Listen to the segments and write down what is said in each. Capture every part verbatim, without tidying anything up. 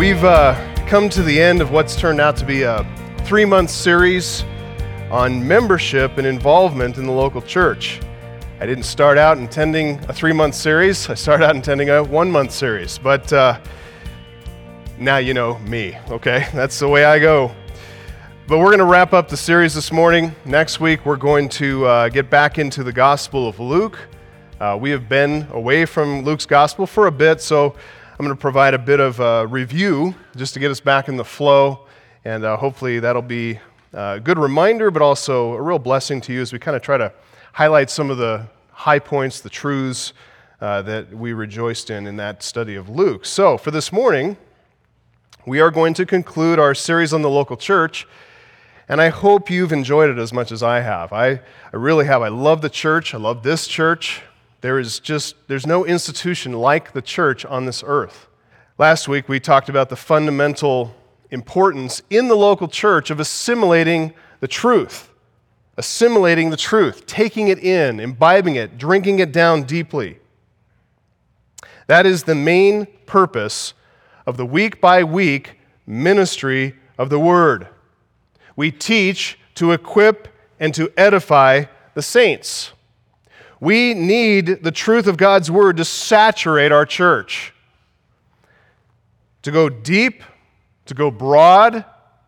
We've uh, come to the end of what's turned out to be a three-month series on membership and involvement in the local church. I didn't start out intending a three-month series. I started out intending a one-month series, but uh, now you know me, okay? That's the way I go. But we're going to wrap up the series this morning. Next week, we're going to uh, get back into the Gospel of Luke. Uh, we have been away from Luke's Gospel for a bit, so I'm going to provide a bit of a review just to get us back in the flow, and uh, hopefully that'll be a good reminder, but also a real blessing to you as we kind of try to highlight some of the high points, the truths uh, that we rejoiced in in that study of Luke. So for this morning, we are going to conclude our series on the local church, and I hope you've enjoyed it as much as I have. I, I really have. I love the church. I love this church. There is just, there's no institution like the church on this earth. Last week, we talked about the fundamental importance in the local church of assimilating the truth. Assimilating the truth, taking it in, imbibing it, drinking it down deeply. That is the main purpose of the week-by-week ministry of the Word. We teach to equip and to edify the saints. We need the truth of God's Word to saturate our church, to go deep, to go broad.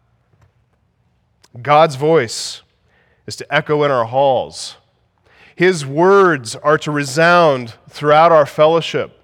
God's voice is to echo in our halls. His words are to resound throughout our fellowship.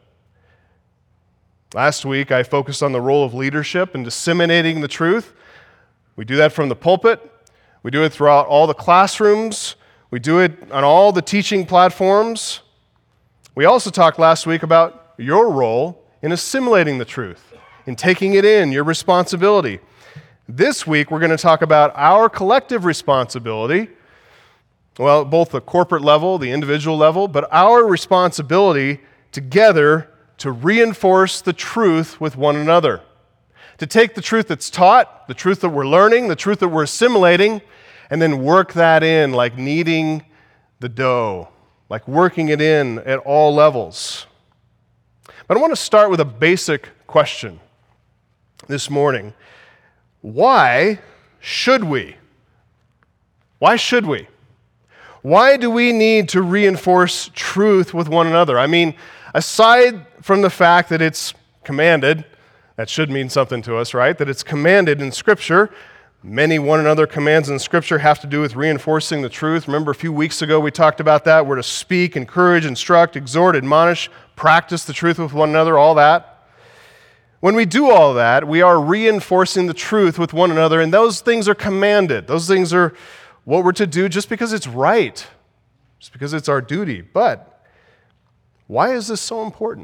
Last week, I focused on the role of leadership in disseminating the truth. We do that from the pulpit. We do it throughout all the classrooms. We do it on all the teaching platforms. We also talked last week about your role in assimilating the truth, in taking it in, your responsibility. This week, we're going to talk about our collective responsibility, well, both the corporate level, the individual level, but our responsibility together to reinforce the truth with one another, to take the truth that's taught, the truth that we're learning, the truth that we're assimilating, and then work that in like kneading the dough, like working it in at all levels. But I want to start with a basic question this morning. Why should we? Why should we? Why do we need to reinforce truth with one another? I mean, aside from the fact that it's commanded, that should mean something to us, right? That it's commanded in Scripture. Many one another commands in Scripture have to do with reinforcing the truth. Remember a few weeks ago we talked about that. We're to speak, encourage, instruct, exhort, admonish, practice the truth with one another, all that. When we do all that, we are reinforcing the truth with one another, and those things are commanded. Those things are what we're to do just because it's right, just because it's our duty. But why is this so important?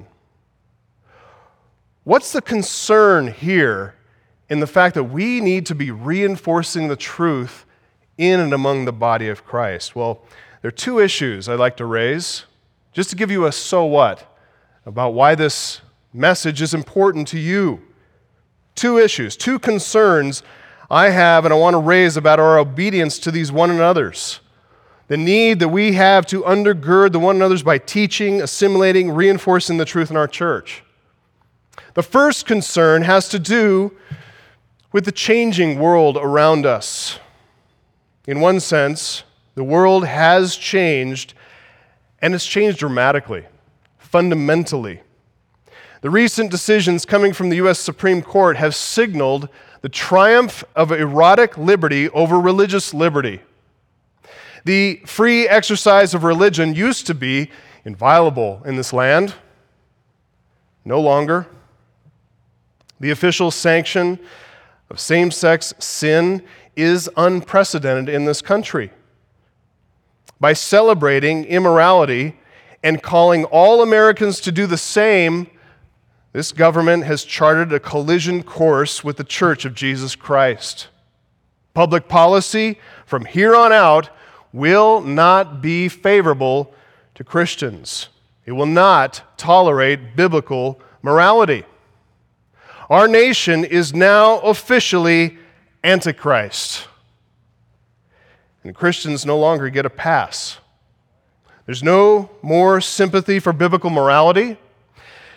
What's the concern here in the fact that we need to be reinforcing the truth in and among the body of Christ? Well, there are two issues I'd like to raise, just to give you a so what about why this message is important to you. Two issues, two concerns I have and I want to raise about our obedience to these one another's. The need that we have to undergird the one another's by teaching, assimilating, reinforcing the truth in our church. The first concern has to do with the changing world around us. In one sense, the world has changed, and it's changed dramatically, fundamentally. The recent decisions coming from the U S Supreme Court have signaled the triumph of erotic liberty over religious liberty. The free exercise of religion used to be inviolable in this land. No longer. The official sanction of same-sex sin is unprecedented in this country. By celebrating immorality and calling all Americans to do the same, this government has charted a collision course with the Church of Jesus Christ. Public policy from here on out will not be favorable to Christians. It will not tolerate biblical morality. Our nation is now officially Antichrist. And Christians no longer get a pass. There's no more sympathy for biblical morality.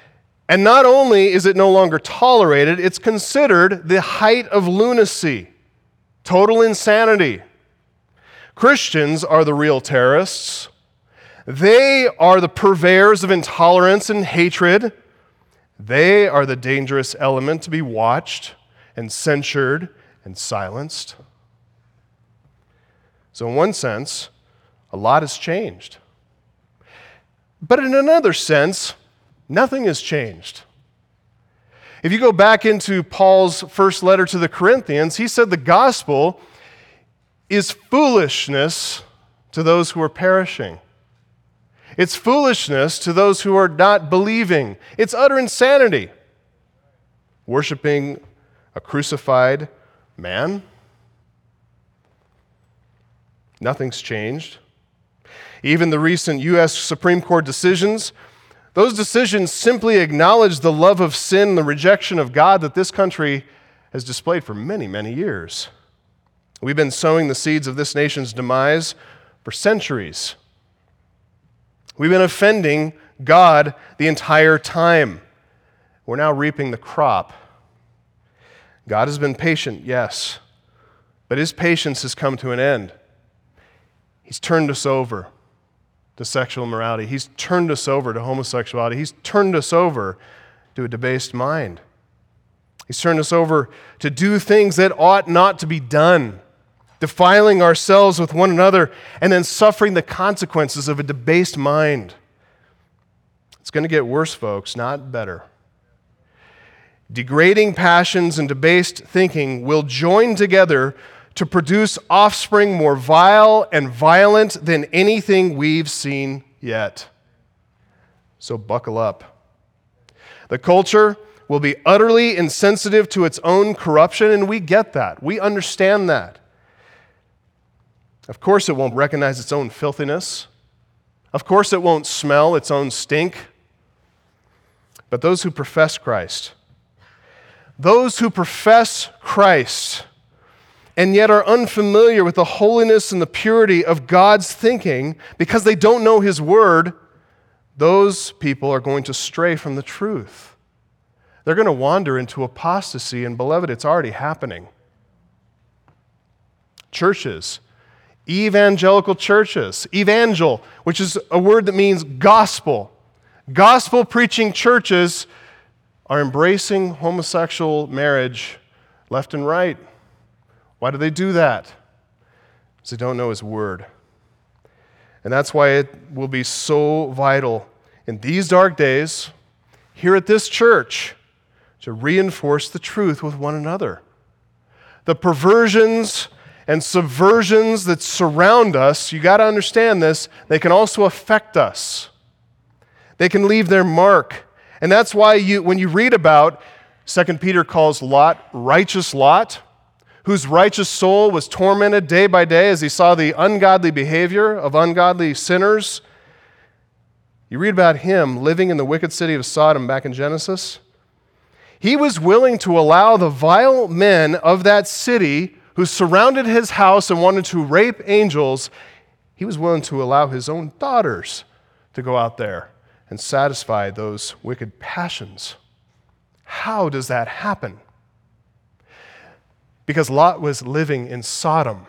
And not only is it no longer tolerated, it's considered the height of lunacy, total insanity. Christians are the real terrorists. They are the purveyors of intolerance and hatred. They are the dangerous element to be watched and censured and silenced. So in one sense, a lot has changed. But in another sense, nothing has changed. If you go back into Paul's first letter to the Corinthians, he said the gospel is foolishness to those who are perishing. It's foolishness to those who are not believing. It's utter insanity. Worshiping a crucified man. Nothing's changed. Even the recent U S Supreme Court decisions, those decisions simply acknowledge the love of sin and the rejection of God that this country has displayed for many, many years. We've been sowing the seeds of this nation's demise for centuries. We've been offending God the entire time. We're now reaping the crop. God has been patient, yes, but his patience has come to an end. He's turned us over to sexual immorality. He's turned us over to homosexuality. He's turned us over to a debased mind. He's turned us over to do things that ought not to be done, defiling ourselves with one another, and then suffering the consequences of a debased mind. It's going to get worse, folks, not better. Degrading passions and debased thinking will join together to produce offspring more vile and violent than anything we've seen yet. So buckle up. The culture will be utterly insensitive to its own corruption, and we get that. We understand that. Of course it won't recognize its own filthiness. Of course it won't smell its own stink. But those who profess Christ, those who profess Christ, and yet are unfamiliar with the holiness and the purity of God's thinking because they don't know his word, those people are going to stray from the truth. They're going to wander into apostasy, and beloved, it's already happening. Churches, evangelical churches, evangel, which is a word that means gospel. Gospel-preaching churches are embracing homosexual marriage left and right. Why do they do that? Because they don't know his word. And that's why it will be so vital in these dark days, here at this church, to reinforce the truth with one another. The perversions and subversions that surround us, you got to understand this, they can also affect us. They can leave their mark. And that's why you, when you read about, Second Peter calls Lot righteous Lot, whose righteous soul was tormented day by day as he saw the ungodly behavior of ungodly sinners. You read about him living in the wicked city of Sodom back in Genesis. He was willing to allow the vile men of that city who surrounded his house and wanted to rape angels, he was willing to allow his own daughters to go out there and satisfy those wicked passions. How does that happen? Because Lot was living in Sodom.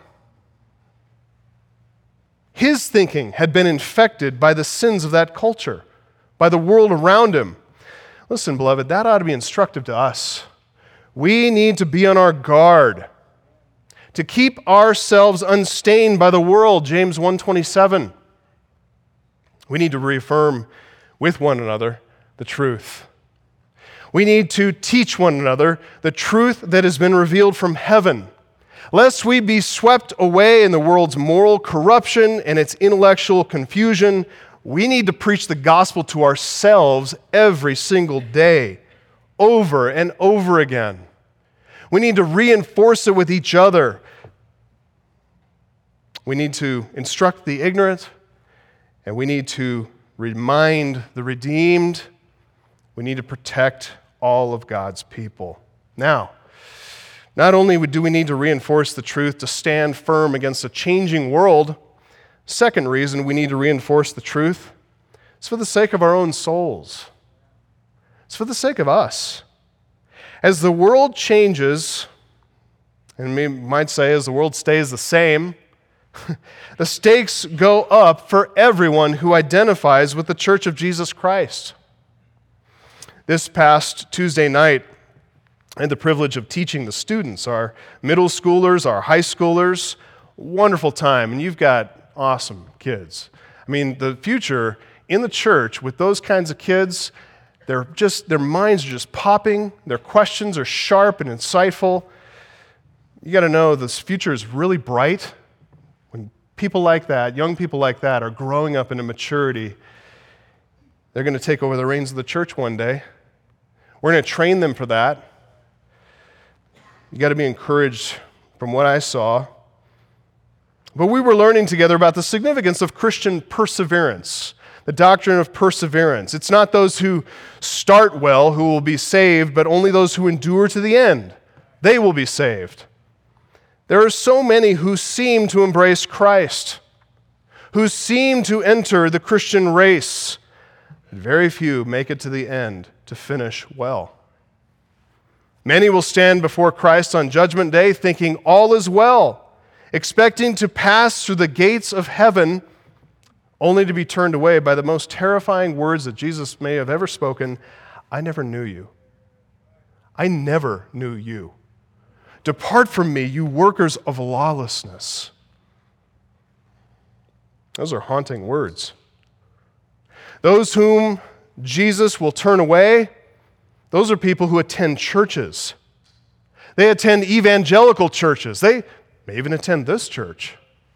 His thinking had been infected by the sins of that culture, by the world around him. Listen, beloved, that ought to be instructive to us. We need to be on our guard, to keep ourselves unstained by the world, James one twenty-seven. We need to reaffirm with one another the truth. We need to teach one another the truth that has been revealed from heaven, lest we be swept away in the world's moral corruption and its intellectual confusion. We need to preach the gospel to ourselves every single day, over and over again. We need to reinforce it with each other. We need to instruct the ignorant, and we need to remind the redeemed. We need to protect all of God's people. Now, not only do we need to reinforce the truth to stand firm against a changing world, second reason we need to reinforce the truth is for the sake of our own souls. It's for the sake of us. As the world changes, and we might say as the world stays the same, the stakes go up for everyone who identifies with the Church of Jesus Christ. This past Tuesday night, I had the privilege of teaching the students, our middle schoolers, our high schoolers. Wonderful time, and you've got awesome kids. I mean, the future in the church with those kinds of kids, they're just, their minds are just popping, their questions are sharp and insightful. You got to know this future is really bright. When people like that, young people like that, are growing up into maturity, they're going to take over the reins of the church one day. We're going to train them for that. You got to be encouraged from what I saw. But we were learning together about the significance of Christian perseverance, the doctrine of perseverance. It's not those who start well who will be saved, but only those who endure to the end. They will be saved. There are so many who seem to embrace Christ, who seem to enter the Christian race, but very few make it to the end to finish well. Many will stand before Christ on Judgment Day thinking all is well, expecting to pass through the gates of heaven, only to be turned away by the most terrifying words that Jesus may have ever spoken, I never knew you. I never knew you. Depart from me, you workers of lawlessness. Those are haunting words. Those whom Jesus will turn away, those are people who attend churches. They attend evangelical churches. They may even attend this church.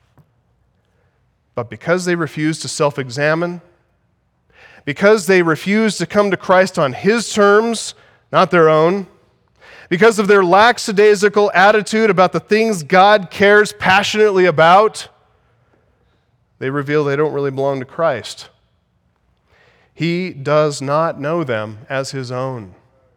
But because they refuse to self-examine, because they refuse to come to Christ on His terms, not their own, because of their lackadaisical attitude about the things God cares passionately about, they reveal they don't really belong to Christ. He does not know them as His own.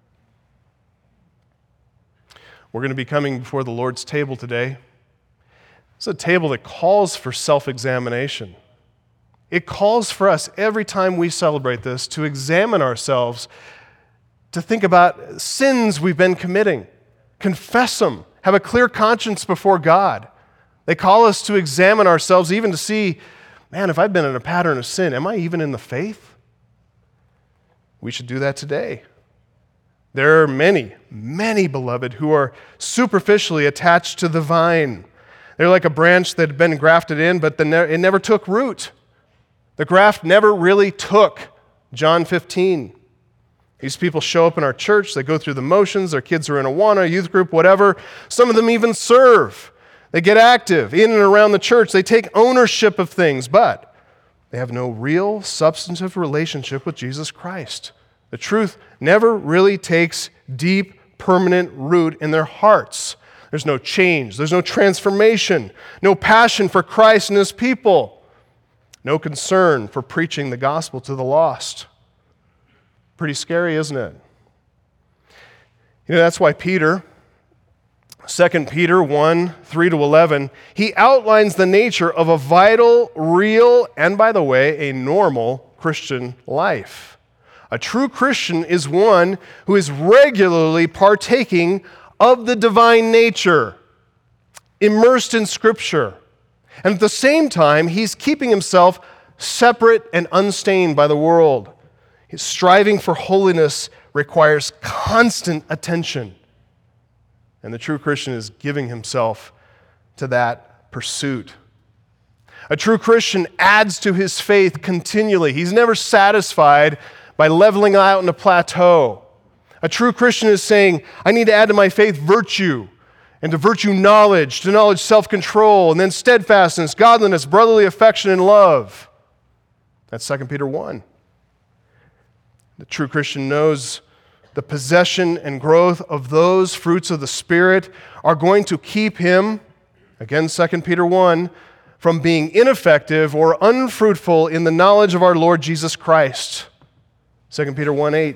We're going to be coming before the Lord's table today. It's a table that calls for self-examination. It calls for us every time we celebrate this to examine ourselves, to think about sins we've been committing, confess them, have a clear conscience before God. They call us to examine ourselves even to see, man, if I've been in a pattern of sin, am I even in the faith? We should do that today. There are many, many, beloved, who are superficially attached to the vine. They're like a branch that had been grafted in, but the ne- it never took root. The graft never really took. John fifteen. These people show up in our church. They go through the motions. Their kids are in Awana, youth group, whatever. Some of them even serve. They get active in and around the church. They take ownership of things, but they have no real substantive relationship with Jesus Christ. The truth never really takes deep, permanent root in their hearts. There's no change. There's no transformation. No passion for Christ and His people. No concern for preaching the gospel to the lost. Pretty scary, isn't it? You know, that's why Peter, Second Peter one, three to eleven, he outlines the nature of a vital, real, and by the way, a normal Christian life. A true Christian is one who is regularly partaking of the divine nature, immersed in Scripture. And at the same time, he's keeping himself separate and unstained by the world. His striving for holiness requires constant attention. And the true Christian is giving himself to that pursuit. A true Christian adds to his faith continually. He's never satisfied by leveling out in a plateau. A true Christian is saying, I need to add to my faith virtue, and to virtue knowledge, to knowledge self-control, and then steadfastness, godliness, brotherly affection, and love. That's Second Peter one. The true Christian knows the possession and growth of those fruits of the Spirit are going to keep him, again Second Peter one, from being ineffective or unfruitful in the knowledge of our Lord Jesus Christ. Second Peter one eight.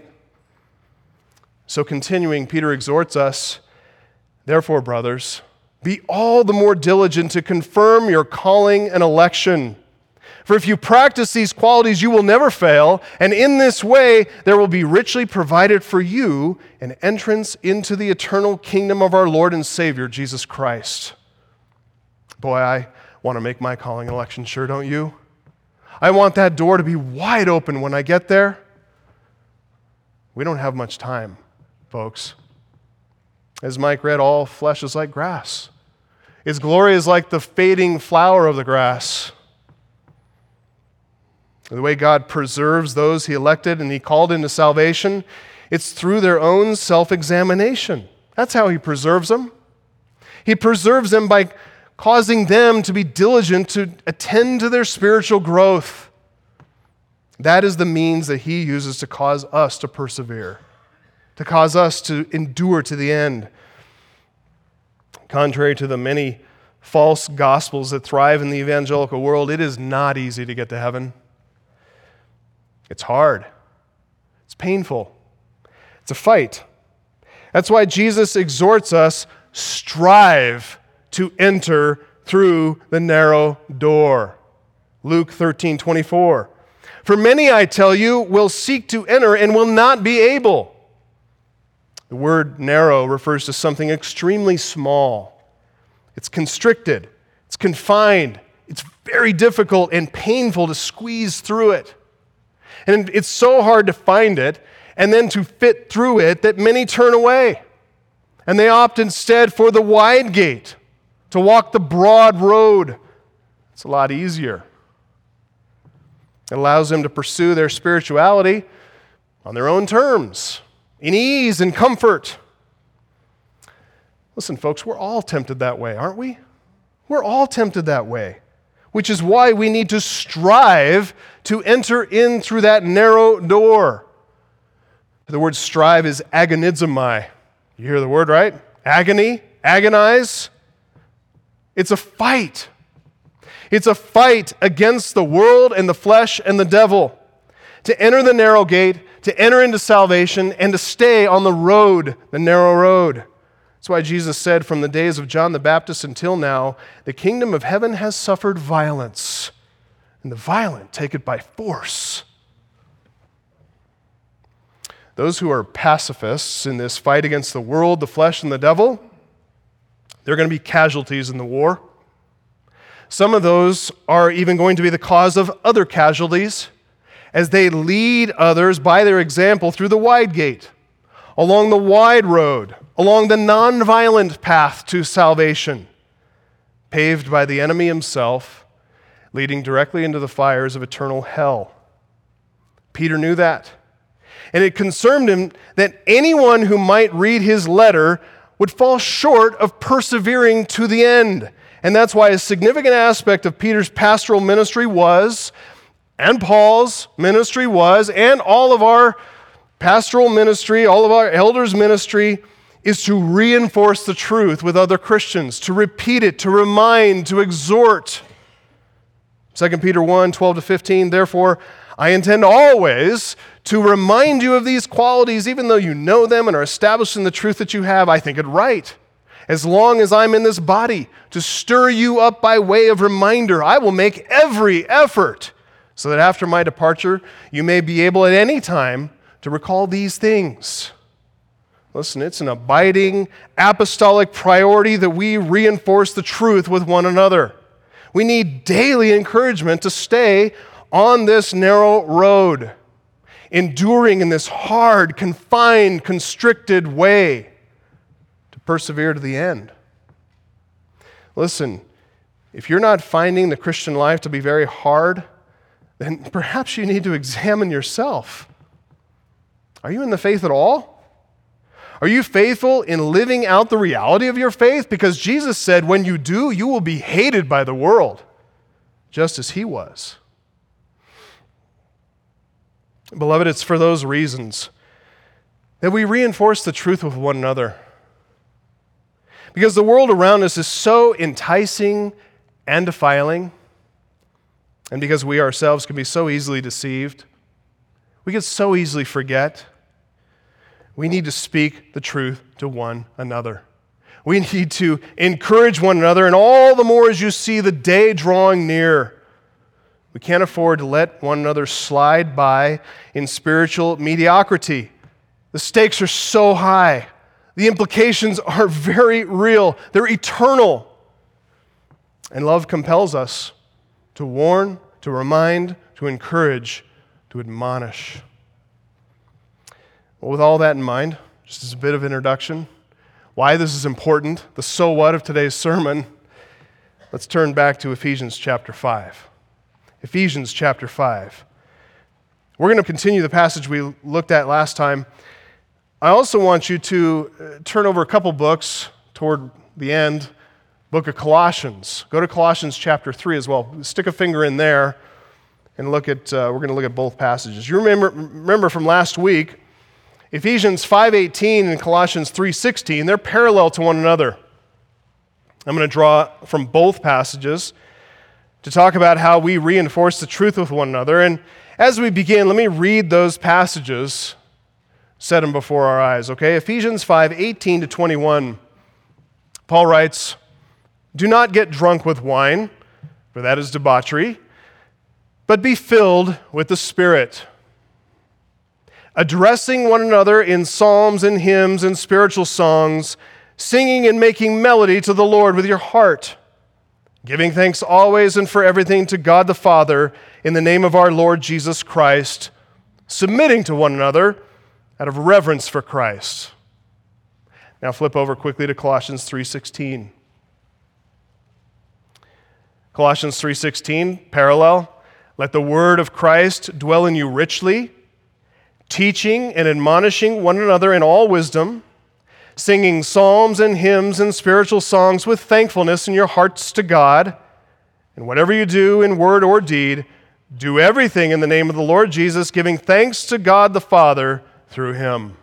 So continuing, Peter exhorts us, therefore, brothers, be all the more diligent to confirm your calling and election. For if you practice these qualities, you will never fail, and in this way there will be richly provided for you an entrance into the eternal kingdom of our Lord and Savior, Jesus Christ. Boy, I want to make my calling and election sure, don't you? I want that door to be wide open when I get there. We don't have much time, folks. As Mike read, all flesh is like grass. Its glory is like the fading flower of the grass. The way God preserves those he elected and he called into salvation, it's through their own self-examination. That's how he preserves them. He preserves them by causing them to be diligent to attend to their spiritual growth. That is the means that he uses to cause us to persevere, to cause us to endure to the end. Contrary to the many false gospels that thrive in the evangelical world, it is not easy to get to heaven. It's hard. It's painful. It's a fight. That's why Jesus exhorts us, strive to enter through the narrow door. Luke thirteen twenty-four. For many, I tell you, will seek to enter and will not be able. The word narrow refers to something extremely small. It's constricted. It's confined. It's very difficult and painful to squeeze through it. And it's so hard to find it and then to fit through it that many turn away. And they opt instead for the wide gate, to walk the broad road. It's a lot easier. It allows them to pursue their spirituality on their own terms, in ease and comfort. Listen, folks, we're all tempted that way, aren't we? We're all tempted that way, which is why we need to strive to enter in through that narrow door. The word strive is agonizomai. You hear the word, right? Agony, agonize. It's a fight. It's a fight against the world and the flesh and the devil. To enter the narrow gate, to enter into salvation, and to stay on the road, the narrow road. That's why Jesus said, from the days of John the Baptist until now, the kingdom of heaven has suffered violence, and the violent take it by force. Those who are pacifists in this fight against the world, the flesh, and the devil, they're going to be casualties in the war. Some of those are even going to be the cause of other casualties as they lead others by their example through the wide gate, along the wide road, along the nonviolent path to salvation, paved by the enemy himself, leading directly into the fires of eternal hell. Peter knew that. And it concerned him that anyone who might read his letter would fall short of persevering to the end. And that's why a significant aspect of Peter's pastoral ministry was, and Paul's ministry was, and all of our pastoral ministry, all of our elders' ministry, is to reinforce the truth with other Christians, to repeat it, to remind, to exhort. Second Peter one, twelve to fifteen, therefore, I intend always to remind you of these qualities, even though you know them and are established in the truth that you have. I think it right, as long as I'm in this body, to stir you up by way of reminder. I will make every effort so that after my departure, you may be able at any time to recall these things. Listen, it's an abiding apostolic priority that we reinforce the truth with one another. We need daily encouragement to stay on this narrow road, enduring in this hard, confined, constricted way to persevere to the end. Listen, if you're not finding the Christian life to be very hard, then perhaps you need to examine yourself. Are you in the faith at all? Are you faithful in living out the reality of your faith? Because Jesus said, when you do, you will be hated by the world, just as he was. Beloved, it's for those reasons that we reinforce the truth with one another. Because the world around us is so enticing and defiling, and because we ourselves can be so easily deceived, we can so easily forget. We need to speak the truth to one another. We need to encourage one another, and all the more as you see the day drawing near. We can't afford to let one another slide by in spiritual mediocrity. The stakes are so high. The implications are very real. They're eternal. And love compels us to warn, to remind, to encourage, to admonish. Well, with all that in mind, just as a bit of introduction, why this is important, the so what of today's sermon, let's turn back to Ephesians chapter five. Ephesians chapter five. We're going to continue the passage we looked at last time. I also want you to turn over a couple books toward the end. Book of Colossians. Go to Colossians chapter three as well. Stick a finger in there and look at, uh, we're going to look at both passages. You remember, remember from last week, Ephesians five eighteen and Colossians three sixteen, they're parallel to one another. I'm going to draw from both passages to talk about how we reinforce the truth with one another. And as we begin, let me read those passages, set them before our eyes, okay? Ephesians five eighteen to twenty-one, Paul writes, "Do not get drunk with wine, for that is debauchery, but be filled with the Spirit, addressing one another in psalms and hymns and spiritual songs, singing and making melody to the Lord with your heart, giving thanks always and for everything to God the Father in the name of our Lord Jesus Christ, submitting to one another out of reverence for Christ." Now flip over quickly to Colossians three sixteen. Colossians three sixteen, parallel. "Let the word of Christ dwell in you richly, teaching and admonishing one another in all wisdom, singing psalms and hymns and spiritual songs with thankfulness in your hearts to God. And whatever you do in word or deed, do everything in the name of the Lord Jesus, giving thanks to God the Father through him."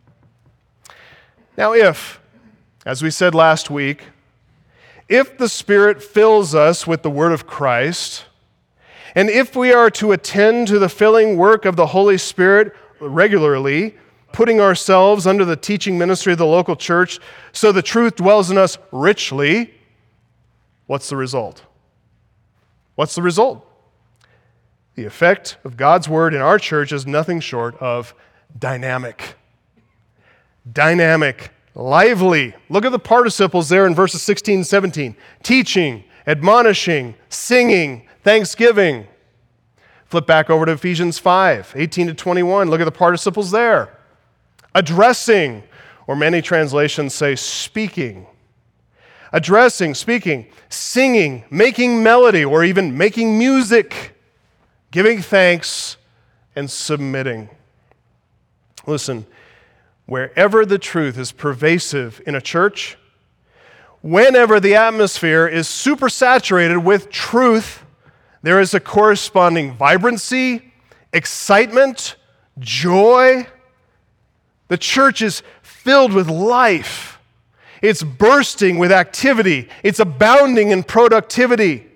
Now if, as we said last week, if the Spirit fills us with the word of Christ, and if we are to attend to the filling work of the Holy Spirit regularly, putting ourselves under the teaching ministry of the local church so the truth dwells in us richly, what's the result? What's the result? The effect of God's word in our church is nothing short of dynamic. Dynamic, lively. Look at the participles there in verses sixteen and seventeen. Teaching, admonishing, singing, thanksgiving. Flip back over to Ephesians five, eighteen to twenty-one. Look at the participles there. Addressing, or many translations say speaking. Addressing, speaking, singing, making melody, or even making music, giving thanks, and submitting. Listen, wherever the truth is pervasive in a church, whenever the atmosphere is supersaturated with truth, there is a corresponding vibrancy, excitement, joy. The church is filled with life. It's bursting with activity. It's abounding in productivity.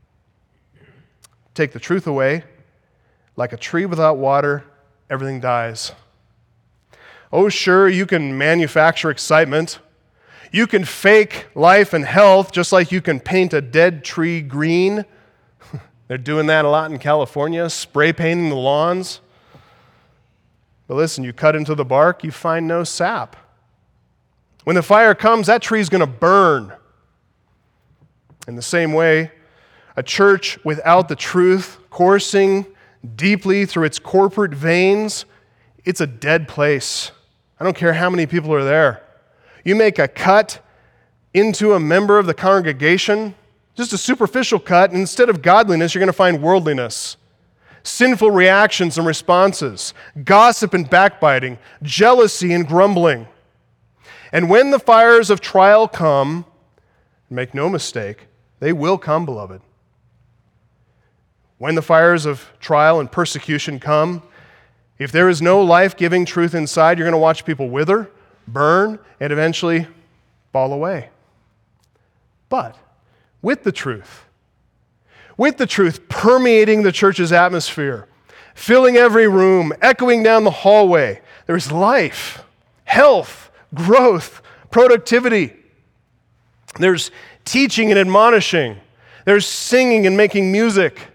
Take the truth away, like a tree without water, everything dies. Oh, sure, you can manufacture excitement. You can fake life and health just like you can paint a dead tree green. They're doing that a lot in California, spray painting the lawns. But listen, you cut into the bark, you find no sap. When the fire comes, that tree's going to burn. In the same way, a church without the truth coursing deeply through its corporate veins, it's a dead place. I don't care how many people are there. You make a cut into a member of the congregation, just a superficial cut, and instead of godliness, you're going to find worldliness. Sinful reactions and responses, gossip and backbiting, jealousy and grumbling. And when the fires of trial come, make no mistake, they will come, beloved. When the fires of trial and persecution come, if there is no life-giving truth inside, you're going to watch people wither, burn, and eventually fall away. But with the truth, with the truth permeating the church's atmosphere, filling every room, echoing down the hallway, there's life, health, growth, productivity. There's teaching and admonishing. There's singing and making music.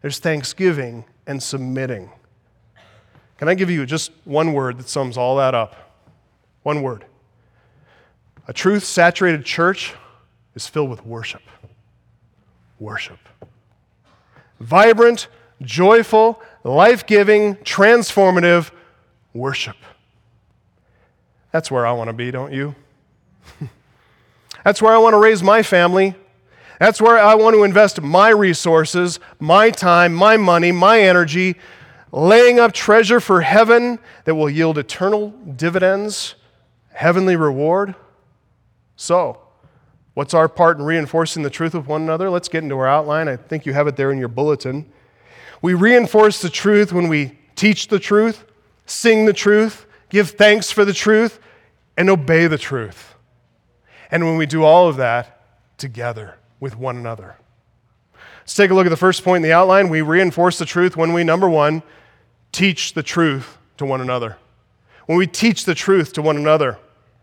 There's thanksgiving and submitting. Can I give you just one word that sums all that up? One word. A truth-saturated church is filled with worship. Worship. Vibrant, joyful, life-giving, transformative worship. That's where I want to be, don't you? That's where I want to raise my family. That's where I want to invest my resources, my time, my money, my energy, laying up treasure for heaven that will yield eternal dividends, heavenly reward. So, what's our part in reinforcing the truth with one another? Let's get into our outline. I think you have it there in your bulletin. We reinforce the truth when we teach the truth, sing the truth, give thanks for the truth, and obey the truth. And when we do all of that together with one another. Let's take a look at the first point in the outline. We reinforce the truth when we, number one, teach the truth to one another. When we teach the truth to one another.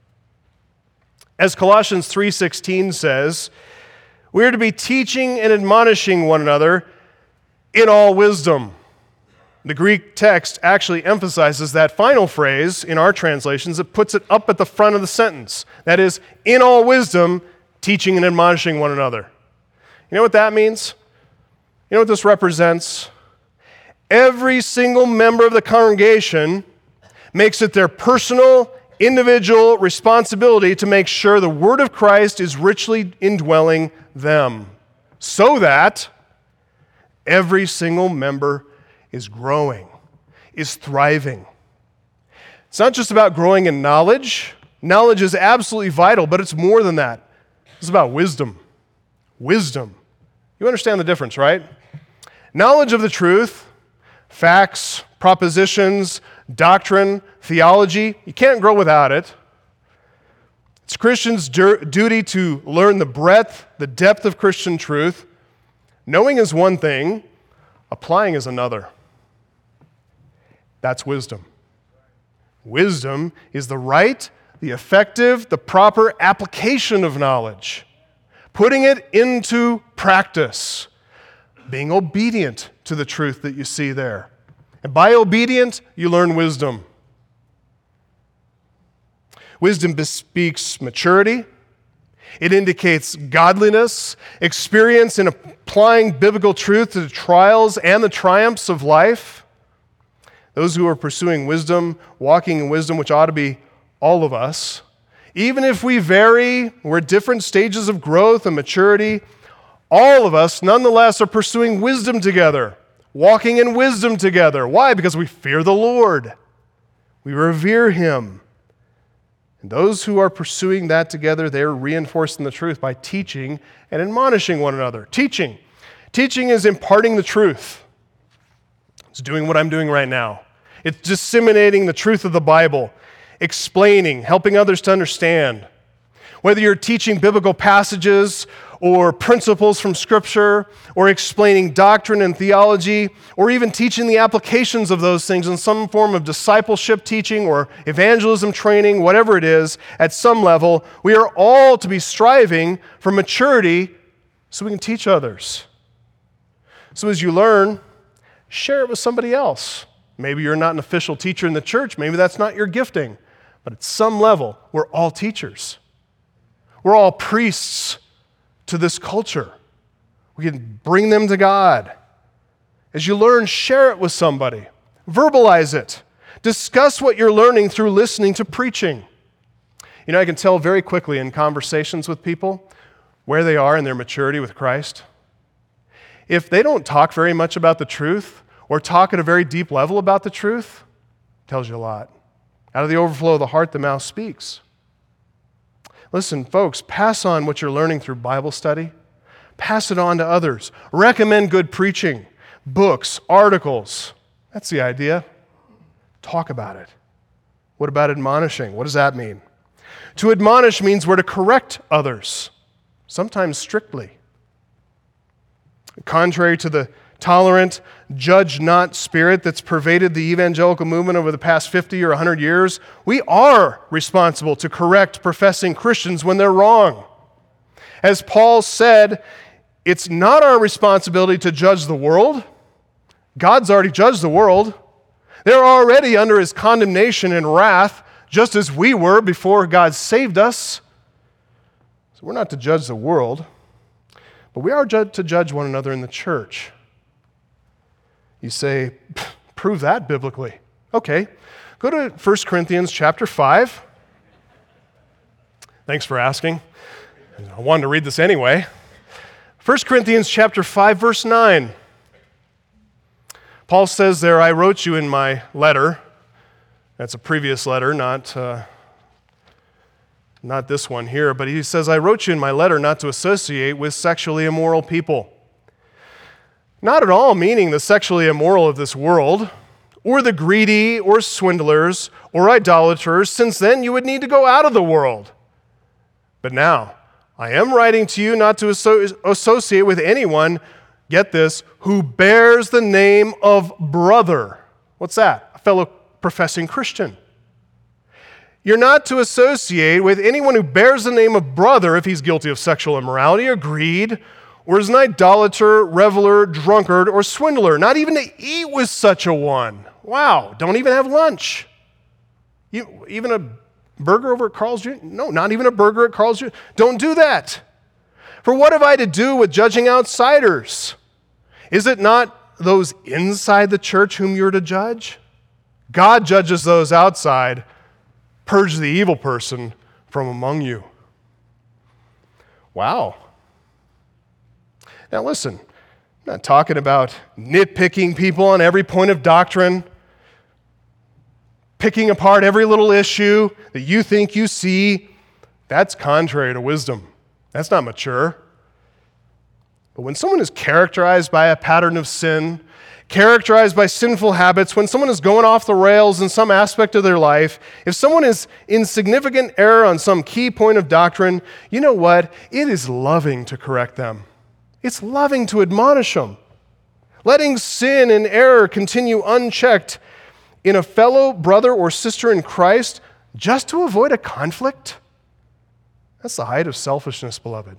As Colossians three sixteen says, we are to be teaching and admonishing one another in all wisdom. The Greek text actually emphasizes that final phrase in our translations. It puts it up at the front of the sentence. That is, in all wisdom, teaching and admonishing one another. You know what that means? You know what this represents? Every single member of the congregation makes it their personal, individual responsibility to make sure the word of Christ is richly indwelling them, so that every single member is growing, is thriving. It's not just about growing in knowledge. Knowledge is absolutely vital, but it's more than that. It's about wisdom. Wisdom. You understand the difference, right? Knowledge of the truth, facts, propositions, doctrine, theology, you can't grow without it. It's Christians' dur- duty to learn the breadth, the depth of Christian truth. Knowing is one thing, applying is another. That's wisdom. Wisdom is the right, the effective, the proper application of knowledge. Putting it into practice. Being obedient to the truth that you see there. And by obedient, you learn wisdom. Wisdom bespeaks maturity. It indicates godliness, experience in applying biblical truth to the trials and the triumphs of life. Those who are pursuing wisdom, walking in wisdom, which ought to be all of us, even if we vary, we're at different stages of growth and maturity, all of us nonetheless are pursuing wisdom together, walking in wisdom together. Why? Because we fear the Lord. We revere Him. And those who are pursuing that together, they're reinforcing the truth by teaching and admonishing one another. Teaching. Teaching is imparting the truth. It's doing what I'm doing right now. It's disseminating the truth of the Bible, explaining, helping others to understand. Whether you're teaching biblical passages or principles from Scripture, or explaining doctrine and theology, or even teaching the applications of those things in some form of discipleship teaching or evangelism training, whatever it is, at some level, we are all to be striving for maturity so we can teach others. So as you learn, share it with somebody else. Maybe you're not an official teacher in the church. Maybe that's not your gifting. But at some level, we're all teachers. We're all priests to this culture. We can bring them to God. As you learn, share it with somebody. Verbalize it. Discuss what you're learning through listening to preaching. You know, I can tell very quickly in conversations with people where they are in their maturity with Christ. If they don't talk very much about the truth or talk at a very deep level about the truth, it tells you a lot. Out of the overflow of the heart, the mouth speaks. Listen, folks, pass on what you're learning through Bible study. Pass it on to others. Recommend good preaching, books, articles. That's the idea. Talk about it. What about admonishing? What does that mean? To admonish means we're to correct others, sometimes strictly. Contrary to the tolerant, judge not spirit that's pervaded the evangelical movement over the past fifty or one hundred years, we are responsible to correct professing Christians when they're wrong. As Paul said, it's not our responsibility to judge the world. God's already judged the world. They're already under his condemnation and wrath, just as we were before God saved us. So we're not to judge the world, but we are to judge one another in the church. You say, prove that biblically. Okay, go to First Corinthians chapter five. Thanks for asking. I wanted to read this anyway. First Corinthians chapter five, verse nine. Paul says there, I wrote you in my letter. That's a previous letter, not, uh, not this one here. But he says, I wrote you in my letter not to associate with sexually immoral people. Not at all meaning the sexually immoral of this world, or the greedy, or swindlers, or idolaters, since then you would need to go out of the world. But now, I am writing to you not to asso- associate with anyone, get this, who bears the name of brother. What's that? A fellow professing Christian. You're not to associate with anyone who bears the name of brother if he's guilty of sexual immorality or greed, or is an idolater, reveler, drunkard, or swindler. Not even to eat with such a one. Wow, don't even have lunch. You, even a burger over at Carl's Junior? No, not even a burger at Carl's Junior Don't do that. For what have I to do with judging outsiders? Is it not those inside the church whom you're to judge? God judges those outside. Purge the evil person from among you. Wow. Now listen, I'm not talking about nitpicking people on every point of doctrine, picking apart every little issue that you think you see. That's contrary to wisdom. That's not mature. But when someone is characterized by a pattern of sin, characterized by sinful habits, when someone is going off the rails in some aspect of their life, if someone is in significant error on some key point of doctrine, you know what? It is loving to correct them. It's loving to admonish them. Letting sin and error continue unchecked in a fellow brother or sister in Christ just to avoid a conflict, that's the height of selfishness, beloved.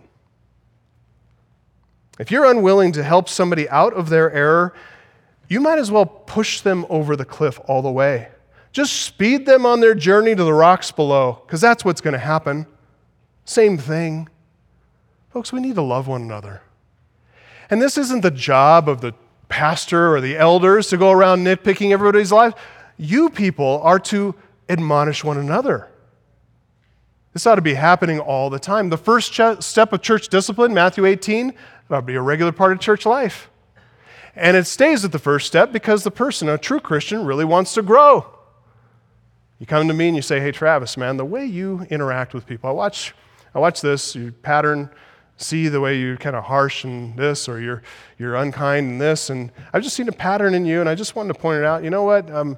If you're unwilling to help somebody out of their error, you might as well push them over the cliff all the way. Just speed them on their journey to the rocks below, because that's what's going to happen. Same thing. Folks, we need to love one another. And this isn't the job of the pastor or the elders to go around nitpicking everybody's life. You people are to admonish one another. This ought to be happening all the time. The first ch- step of church discipline, Matthew eighteen, that ought to be a regular part of church life. And it stays at the first step because the person, a true Christian, really wants to grow. You come to me and you say, hey, Travis, man, the way you interact with people, I watch, I watch this, you pattern, see the way you're kind of harsh in this, or you're you're unkind in this, and I've just seen a pattern in you, and I just wanted to point it out. You know what? Um,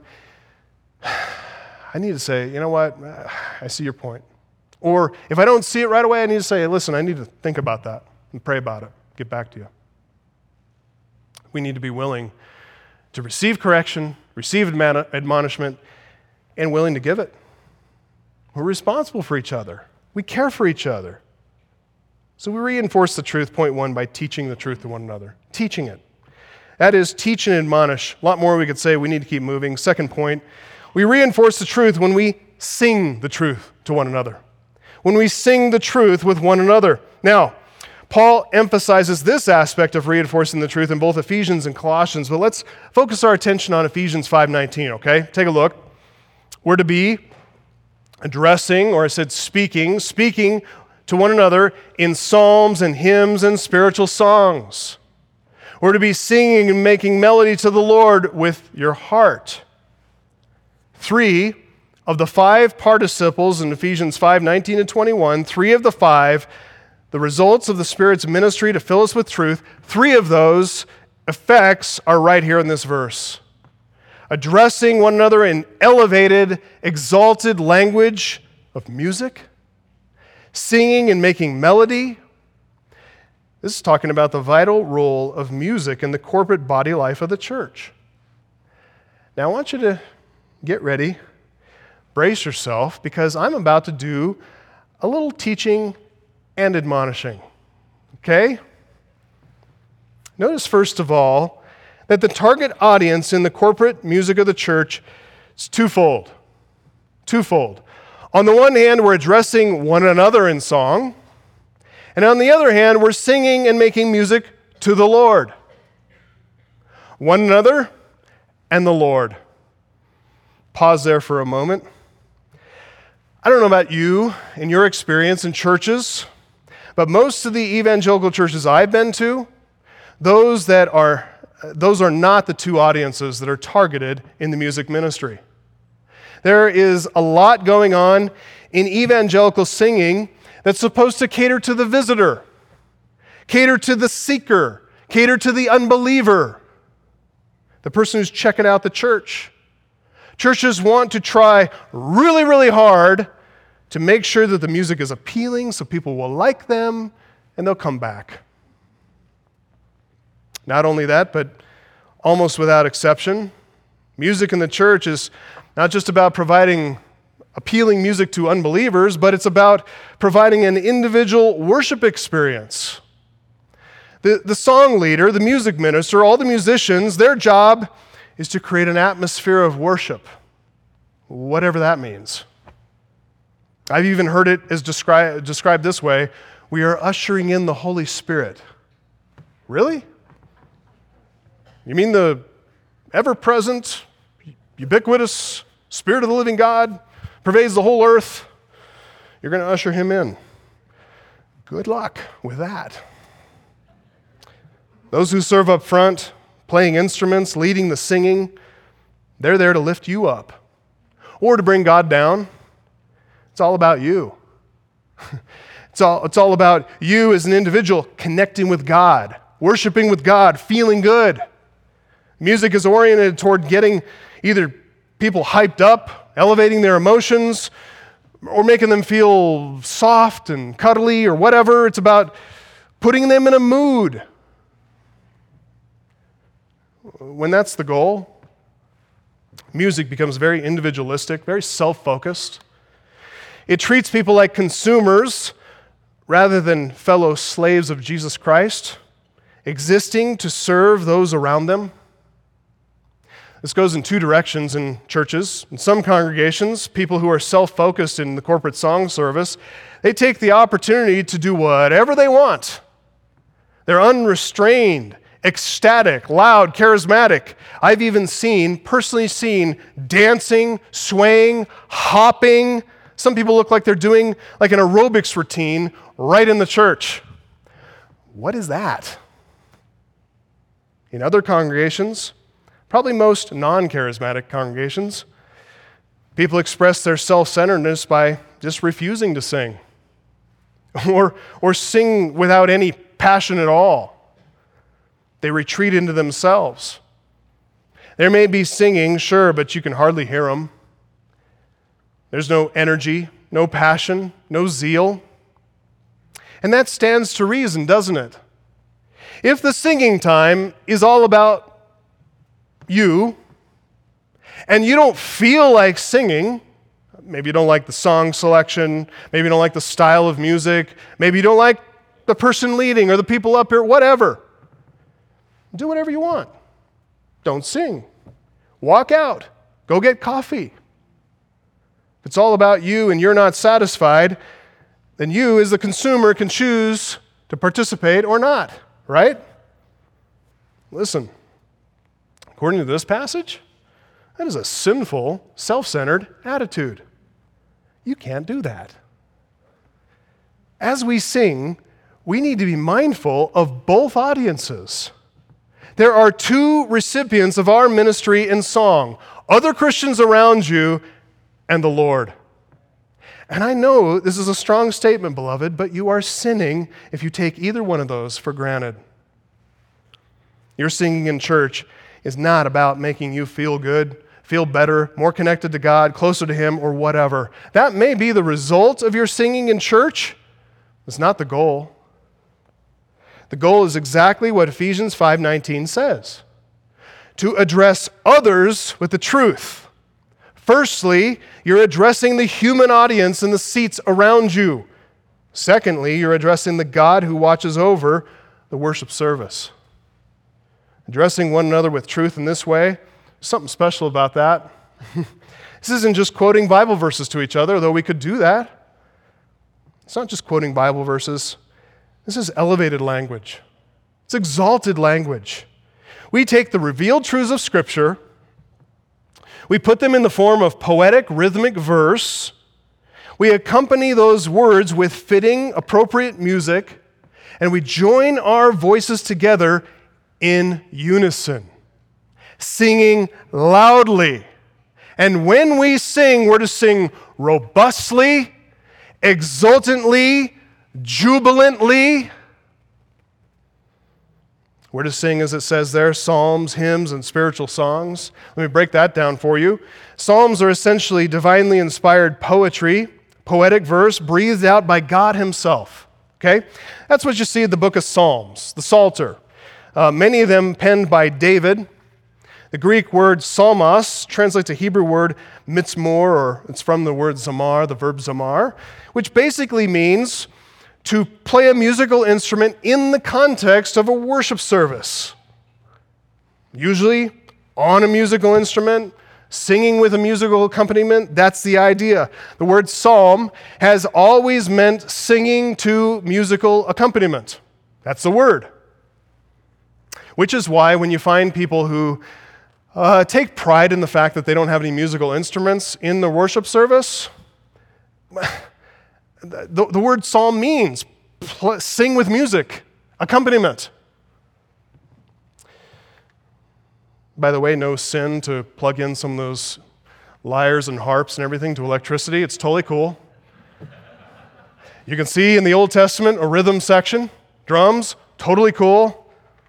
I need to say, you know what? I see your point. Or if I don't see it right away, I need to say, listen, I need to think about that and pray about it. Get back to you. We need to be willing to receive correction, receive admon- admonishment, and willing to give it. We're responsible for each other. We care for each other. So we reinforce the truth, point one, by teaching the truth to one another. Teaching it. That is, teach and admonish. A lot more we could say. We need to keep moving. Second point, we reinforce the truth when we sing the truth to one another. When we sing the truth with one another. Now, Paul emphasizes this aspect of reinforcing the truth in both Ephesians and Colossians, but let's focus our attention on Ephesians five nineteen, okay? Take a look. We're to be addressing, or I said speaking, speaking to one another in psalms and hymns and spiritual songs. We're to be singing and making melody to the Lord with your heart. Three of the five participles in Ephesians five nineteen and twenty-one, three of the five, the results of the Spirit's ministry to fill us with truth, three of those effects are right here in this verse. Addressing one another in elevated, exalted language of music, singing and making melody. This is talking about the vital role of music in the corporate body life of the church. Now I want you to get ready, brace yourself, because I'm about to do a little teaching and admonishing. Okay? Notice first of all that the target audience in the corporate music of the church is twofold. Twofold. On the one hand, we're addressing one another in song, and on the other hand, we're singing and making music to the Lord. One another and the Lord. Pause there for a moment. I don't know about you and your experience in churches, but most of the evangelical churches I've been to, those that are those are not the two audiences that are targeted in the music ministry. There is a lot going on in evangelical singing that's supposed to cater to the visitor, cater to the seeker, cater to the unbeliever, the person who's checking out the church. Churches want to try really, really hard to make sure that the music is appealing so people will like them and they'll come back. Not only that, but almost without exception, music in the church is not just about providing appealing music to unbelievers, but it's about providing an individual worship experience. The, the song leader, the music minister, all the musicians, their job is to create an atmosphere of worship, whatever that means. I've even heard it as described, described this way: we are ushering in the Holy Spirit. Really? You mean the ever-present, ubiquitous Spirit of the living God pervades the whole earth? You're going to usher him in. Good luck with that. Those who serve up front, playing instruments, leading the singing, they're there to lift you up or to bring God down. It's all about you. It's all, it's all about you as an individual connecting with God, worshiping with God, feeling good. Music is oriented toward getting either people hyped up, elevating their emotions, or making them feel soft and cuddly or whatever. It's about putting them in a mood. When that's the goal, music becomes very individualistic, very self-focused. It treats people like consumers rather than fellow slaves of Jesus Christ, existing to serve those around them. This goes in two directions in churches. In some congregations, people who are self-focused in the corporate song service, they take the opportunity to do whatever they want. They're unrestrained, ecstatic, loud, charismatic. I've even seen, personally seen, dancing, swaying, hopping. Some people look like they're doing like an aerobics routine right in the church. What is that? In other congregations, probably most non-charismatic congregations, people express their self-centeredness by just refusing to sing or, or sing without any passion at all. They retreat into themselves. There may be singing, sure, but you can hardly hear them. There's no energy, no passion, no zeal. And that stands to reason, doesn't it? If the singing time is all about you, and you don't feel like singing, maybe you don't like the song selection, maybe you don't like the style of music, maybe you don't like the person leading or the people up here, whatever. Do whatever you want. Don't sing. Walk out. Go get coffee. If it's all about you and you're not satisfied, then you as the consumer can choose to participate or not, right? Listen. According to this passage, that is a sinful, self-centered attitude. You can't do that. As we sing, we need to be mindful of both audiences. There are two recipients of our ministry in song: other Christians around you and the Lord. And I know this is a strong statement, beloved, but you are sinning if you take either one of those for granted. Your singing in church is not about making you feel good, feel better, more connected to God, closer to Him, or whatever. That may be the result of your singing in church. It's not the goal. The goal is exactly what Ephesians five nineteen says: to address others with the truth. Firstly, you're addressing the human audience in the seats around you. Secondly, you're addressing the God who watches over the worship service. addressing one another with truth in this way. There's something special about that. This isn't just quoting Bible verses to each other, though we could do that. It's not just quoting Bible verses. This is elevated language. It's exalted language. We take the revealed truths of Scripture, we put them in the form of poetic, rhythmic verse, we accompany those words with fitting, appropriate music, and we join our voices together in unison, singing loudly. And when we sing, we're to sing robustly, exultantly, jubilantly. We're to sing, as it says there, psalms, hymns, and spiritual songs. Let me break that down for you. Psalms are essentially divinely inspired poetry, poetic verse breathed out by God himself. Okay? That's what you see in the book of Psalms, the Psalter. Uh, many of them penned by David. The Greek word psalmos translates a Hebrew word mitzmor, or it's from the word zamar, the verb zamar, which basically means to play a musical instrument in the context of a worship service. Usually on a musical instrument, singing with a musical accompaniment, that's the idea. The word psalm has always meant singing to musical accompaniment. That's the word. Which is why when you find people who uh, take pride in the fact that they don't have any musical instruments in the worship service, The, the word psalm means pl- sing with music, accompaniment. By the way, no sin to plug in some of those lyres and harps and everything to electricity. It's totally cool. You can see in the Old Testament a rhythm section, drums, totally cool.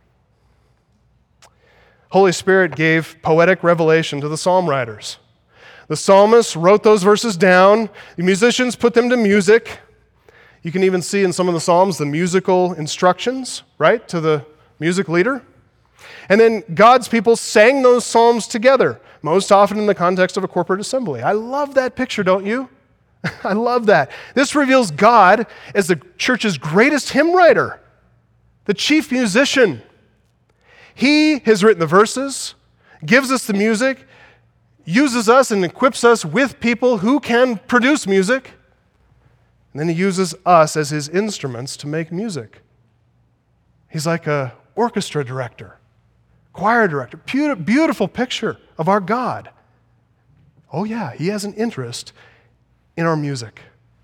Holy Spirit gave poetic revelation to the psalm writers. The psalmist wrote those verses down. The musicians put them to music. You can even see in some of the psalms the musical instructions, right, to the music leader. And then God's people sang those psalms together, most often in the context of a corporate assembly. I love that picture, don't you? I love that. This reveals God as the church's greatest hymn writer, the chief musician. He has written the verses, gives us the music, uses us and equips us with people who can produce music, and then he uses us as his instruments to make music. He's like an orchestra director, choir director, beautiful picture of our God. Oh yeah, he has an interest in our music.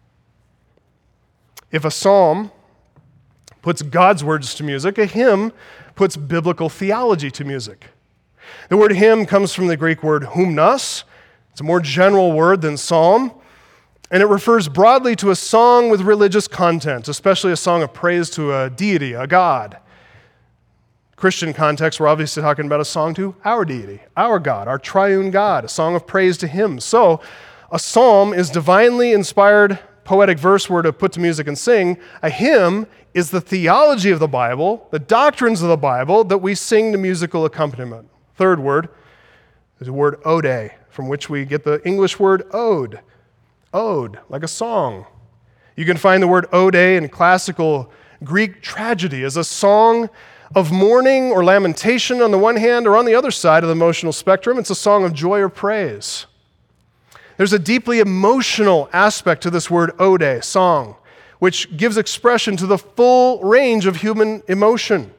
If a psalm puts God's words to music, a hymn puts biblical theology to music. The word hymn comes from the Greek word humnos. It's a more general word than psalm, and it refers broadly to a song with religious content, especially a song of praise to a deity, a god. Christian context, we're obviously talking about a song to our deity, our God, our triune God, a song of praise to him. So, a psalm is divinely inspired poetic verse we're to put to music and sing. A hymn is the theology of the Bible, the doctrines of the Bible that we sing to musical accompaniment. Third word is the word ode, from which we get the English word ode. Ode, like a song. You can find the word ode in classical Greek tragedy as a song of mourning or lamentation on the one hand, or on the other side of the emotional spectrum, it's a song of joy or praise. There's a deeply emotional aspect to this word ode, song, which gives expression to the full range of human emotion.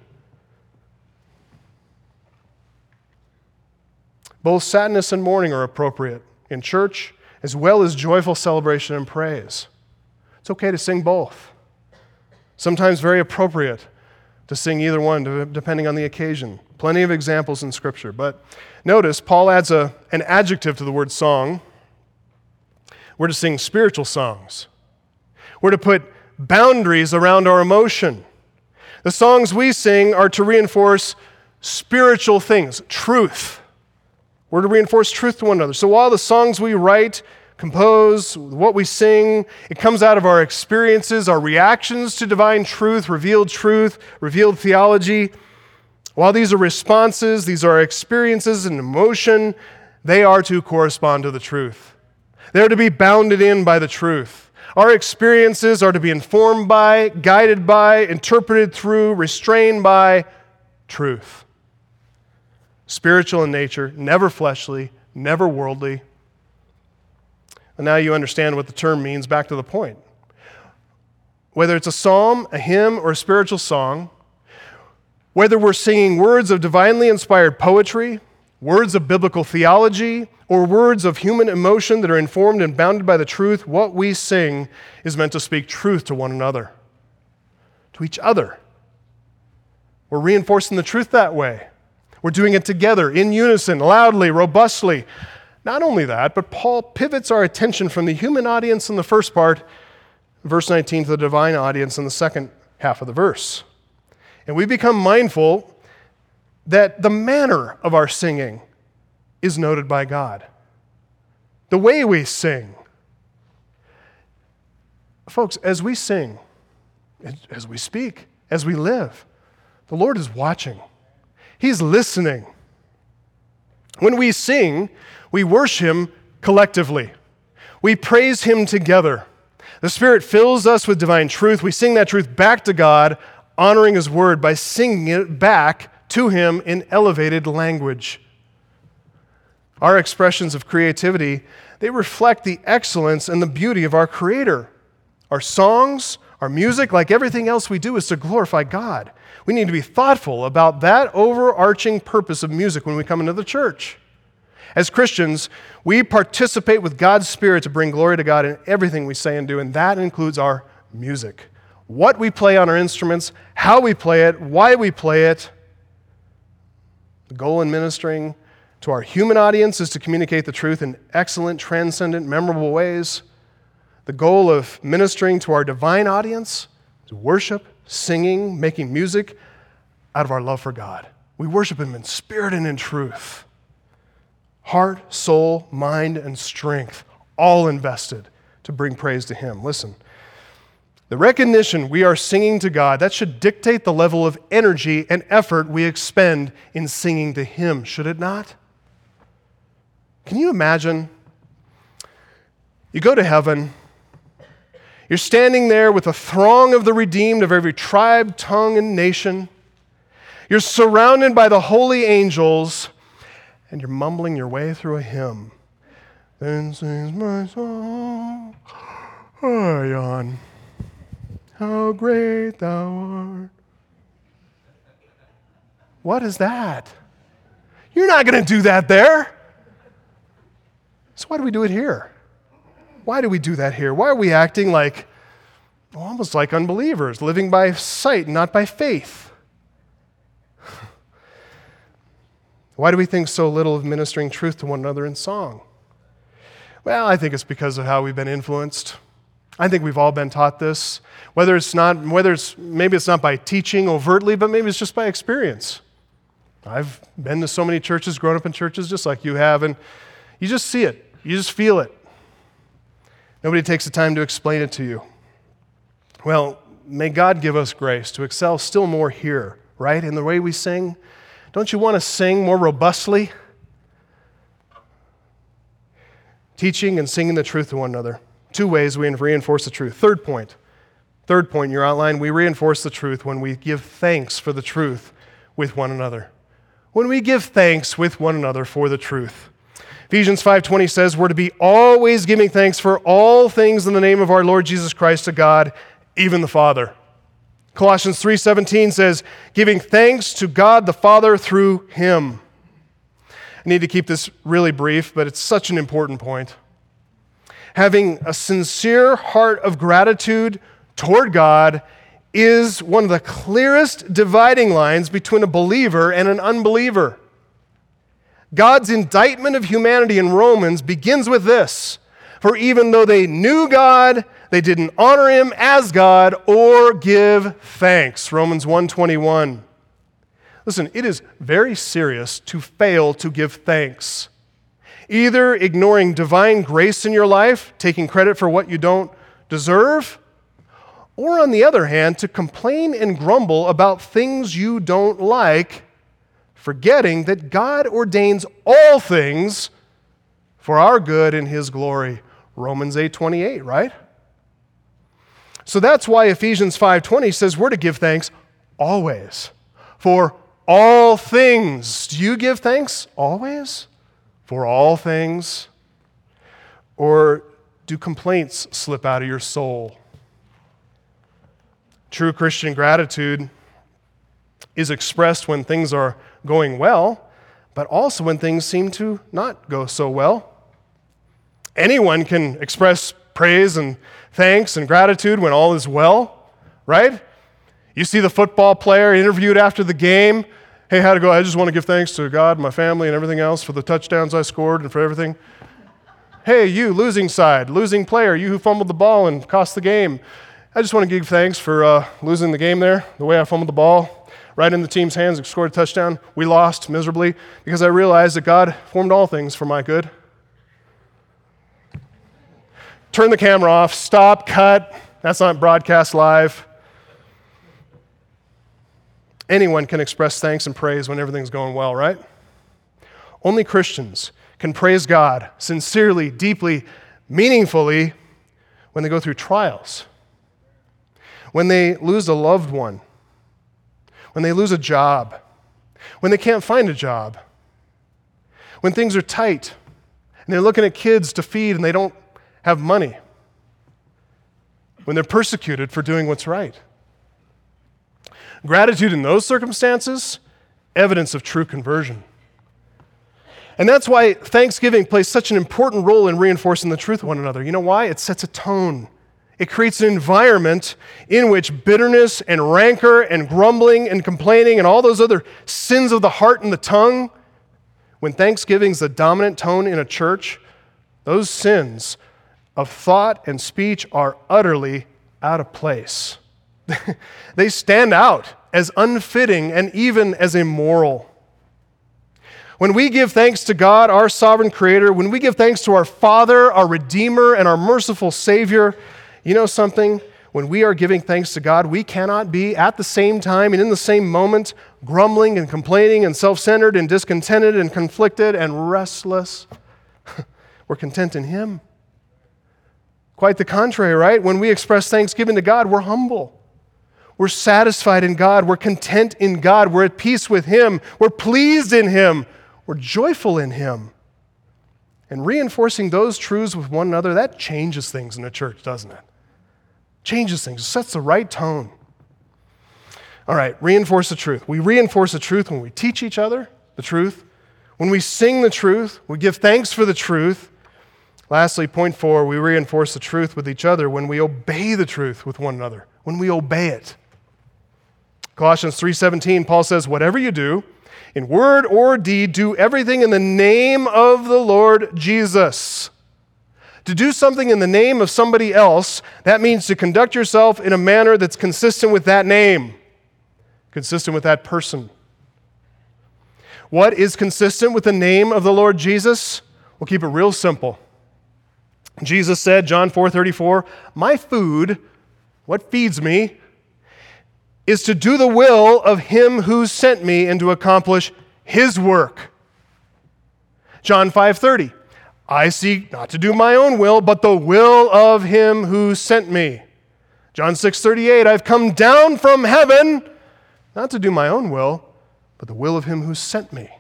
Both sadness and mourning are appropriate in church, as well as joyful celebration and praise. It's okay to sing both. Sometimes very appropriate to sing either one, depending on the occasion. Plenty of examples in Scripture. But notice, Paul adds a, an adjective to the word song. We're to sing spiritual songs. We're to put boundaries around our emotion. The songs we sing are to reinforce spiritual things, truth. We're to reinforce truth to one another. So while the songs we write, compose, what we sing, it comes out of our experiences, our reactions to divine truth, revealed truth, revealed theology. While these are responses, these are experiences and emotion, they are to correspond to the truth. They're to be bounded in by the truth. Our experiences are to be informed by, guided by, interpreted through, restrained by truth. spiritual in nature, never fleshly, never worldly. And now you understand what the term means. Back to the point. Whether it's a psalm, a hymn, or a spiritual song, whether we're singing words of divinely inspired poetry, words of biblical theology, or words of human emotion that are informed and bounded by the truth, what we sing is meant to speak truth to one another, to each other. We're reinforcing the truth that way. We're doing it together, in unison, loudly, robustly. Not only that, but Paul pivots our attention from the human audience in the first part, verse nineteen, to the divine audience in the second half of the verse. And we become mindful that the manner of our singing is noted by God. The way we sing. Folks, as we sing, as we speak, as we live, the Lord is watching. He's listening. When we sing, we worship Him collectively. We praise Him together. The Spirit fills us with divine truth. We sing that truth back to God, honoring His word by singing it back to Him in elevated language. Our expressions of creativity, they reflect the excellence and the beauty of our Creator. Our songs, our music, like everything else we do, is to glorify God. We need to be thoughtful about that overarching purpose of music when we come into the church. As Christians, we participate with God's Spirit to bring glory to God in everything we say and do, and that includes our music. What we play on our instruments, how we play it, why we play it. The goal in ministering to our human audience is to communicate the truth in excellent, transcendent, memorable ways. The goal of ministering to our divine audience is worship, singing, making music out of our love for God. We worship Him in spirit and in truth. Heart, soul, mind, and strength, all invested to bring praise to Him. Listen, the recognition we are singing to God, that should dictate the level of energy and effort we expend in singing to Him, should it not? Can you imagine? You go to heaven, you're standing there with a throng of the redeemed of every tribe, tongue, and nation. You're surrounded by the holy angels, and you're mumbling your way through a hymn. Then sings my soul, Zion, how great thou art. What is that? You're not going to do that there. So why do we do it here? Why do we do that here? Why are we acting like, well, almost like unbelievers, living by sight, not by faith? Why do we think so little of ministering truth to one another in song? Well, I think it's because of how we've been influenced. I think we've all been taught this. Whether it's not, whether it's maybe it's not by teaching overtly, but maybe it's just by experience. I've been to so many churches, grown up in churches just like you have, and you just see it. You just feel it. Nobody takes the time to explain it to you. Well, may God give us grace to excel still more here, right? In the way we sing. Don't you want to sing more robustly? Teaching and singing the truth to one another. Two ways we reinforce the truth. Third point. Third point in your outline, we reinforce the truth when we give thanks for the truth with one another. When we give thanks with one another for the truth. Ephesians five twenty says we're to be always giving thanks for all things in the name of our Lord Jesus Christ to God, even the Father. Colossians three seventeen says, giving thanks to God the Father through Him. I need to keep this really brief, but it's such an important point. Having a sincere heart of gratitude toward God is one of the clearest dividing lines between a believer and an unbeliever. God's indictment of humanity in Romans begins with this. For even though they knew God, they didn't honor Him as God or give thanks. Romans one twenty-one. Listen, it is very serious to fail to give thanks. Either ignoring divine grace in your life, taking credit for what you don't deserve, or on the other hand, to complain and grumble about things you don't like, forgetting that God ordains all things for our good and His glory. Romans eight twenty-eight, right? So that's why Ephesians five twenty says we're to give thanks always, for all things. Do you give thanks always? For all things? Or do complaints slip out of your soul? True Christian gratitude is expressed when things are going well, but also when things seem to not go so well. Anyone can express praise and thanks and gratitude when all is well, right? You see the football player interviewed after the game. Hey, how'd it go? I just want to give thanks to God, my family, and everything else for the touchdowns I scored and for everything. Hey, you, losing side, losing player, you who fumbled the ball and cost the game. I just want to give thanks for uh, losing the game there, the way I fumbled the ball, right in the team's hands and scored a touchdown. We lost miserably because I realized that God formed all things for my good. Turn the camera off, stop, cut. That's not broadcast live. Anyone can express thanks and praise when everything's going well, right? Only Christians can praise God sincerely, deeply, meaningfully when they go through trials, when they lose a loved one, when they lose a job, when they can't find a job, when things are tight and they're looking at kids to feed and they don't have money, when they're persecuted for doing what's right. Gratitude in those circumstances, evidence of true conversion. And that's why Thanksgiving plays such an important role in reinforcing the truth of one another. You know why? It sets a tone. It creates an environment in which bitterness and rancor and grumbling and complaining and all those other sins of the heart and the tongue, when Thanksgiving's the dominant tone in a church, those sins of thought and speech are utterly out of place. They stand out as unfitting and even as immoral. When we give thanks to God, our sovereign creator, when we give thanks to our Father, our Redeemer, and our merciful Savior, you know something? When we are giving thanks to God, we cannot be at the same time and in the same moment grumbling and complaining and self-centered and discontented and conflicted and restless. We're content in Him. Quite the contrary, right? When we express thanksgiving to God, we're humble. We're satisfied in God. We're content in God. We're at peace with Him. We're pleased in Him. We're joyful in Him. And reinforcing those truths with one another, that changes things in the church, doesn't it? Changes things. It sets the right tone. All right, reinforce the truth. We reinforce the truth when we teach each other the truth. When we sing the truth, we give thanks for the truth. Lastly, point four, we reinforce the truth with each other when we obey the truth with one another, when we obey it. Colossians three seventeen, Paul says, whatever you do, in word or deed, do everything in the name of the Lord Jesus. To do something in the name of somebody else, that means to conduct yourself in a manner that's consistent with that name, consistent with that person. What is consistent with the name of the Lord Jesus? We'll keep it real simple. Jesus said, John four thirty-four, my food, what feeds me, is to do the will of Him who sent me and to accomplish His work. John five thirty, I seek not to do my own will, but the will of Him who sent me. John six thirty-eight, I've come down from heaven, not to do my own will, but the will of Him who sent me.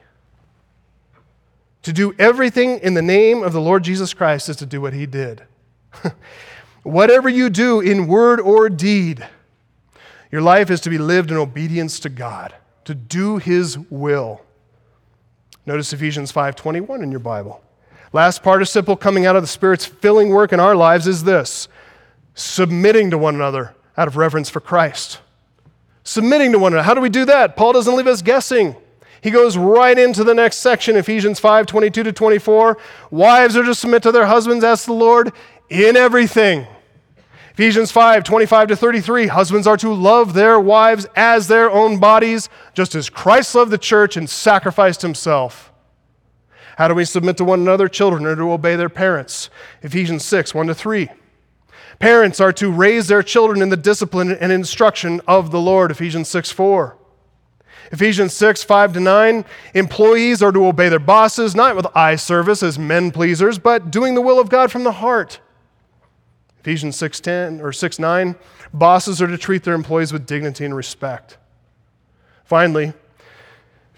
To do everything in the name of the Lord Jesus Christ is to do what He did. Whatever you do in word or deed, your life is to be lived in obedience to God, to do His will. Notice Ephesians five twenty-one in your Bible. Last participle coming out of the Spirit's filling work in our lives is this: submitting to one another out of reverence for Christ. Submitting to one another. How do we do that? Paul doesn't leave us guessing. He goes right into the next section, Ephesians five twenty-two to twenty-four. Wives are to submit to their husbands as the Lord in everything. Ephesians five twenty-five to thirty-three. Husbands are to love their wives as their own bodies, just as Christ loved the church and sacrificed Himself. How do we submit to one another? Children are to obey their parents. Ephesians six one to three. Parents are to raise their children in the discipline and instruction of the Lord. Ephesians six four. Ephesians six five to nine, employees are to obey their bosses, not with eye service as men pleasers, but doing the will of God from the heart. Ephesians six ten or six nine, bosses are to treat their employees with dignity and respect. Finally,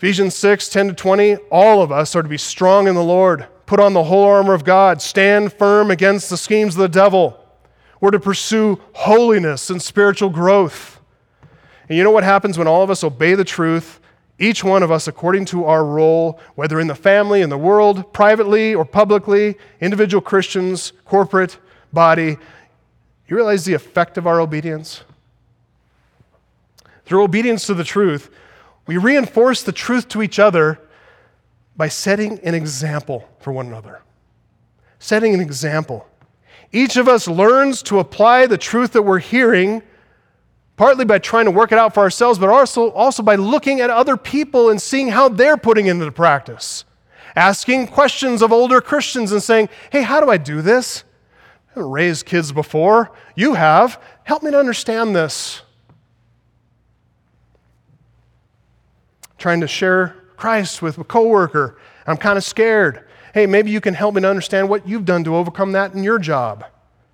Ephesians six, ten to twenty, all of us are to be strong in the Lord. Put on the whole armor of God. Stand firm against the schemes of the devil. We're to pursue holiness and spiritual growth. And you know what happens when all of us obey the truth, each one of us according to our role, whether in the family, in the world, privately or publicly, individual Christians, corporate, body. You realize the effect of our obedience? Through obedience to the truth, we reinforce the truth to each other by setting an example for one another. Setting an example. Each of us learns to apply the truth that we're hearing, partly by trying to work it out for ourselves, but also, also by looking at other people and seeing how they're putting it into practice. Asking questions of older Christians and saying, hey, how do I do this? I haven't raised kids before. You have. Help me to understand this. Trying to share Christ with a coworker. I'm kind of scared. Hey, maybe you can help me to understand what you've done to overcome that in your job.